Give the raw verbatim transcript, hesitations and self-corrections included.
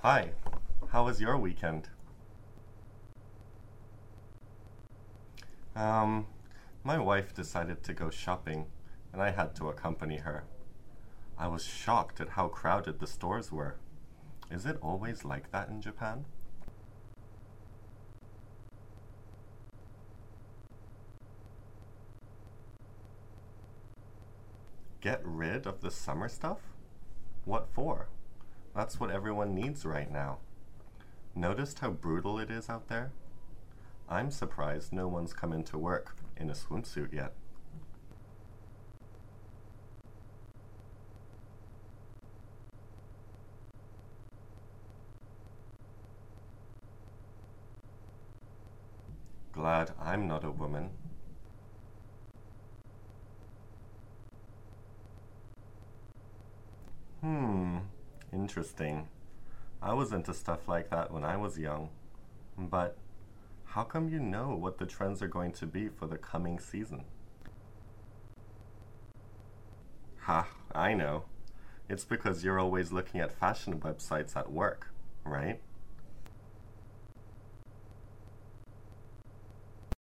Hi, how was your weekend? Um, my wife decided to go shopping, and I had to accompany her. I was shocked at how crowded the stores were. Is it always like that in Japan? Get rid of the summer stuff? What for? That's what everyone needs right now. Noticed how brutal it is out there? I'm surprised no one's come into work in a swimsuit yet. Glad I'm not a woman. Hmm, interesting. I was into stuff like that when I was young. But how come you know what the trends are going to be for the coming season? Ha, I know. It's because you're always looking at fashion websites at work, right?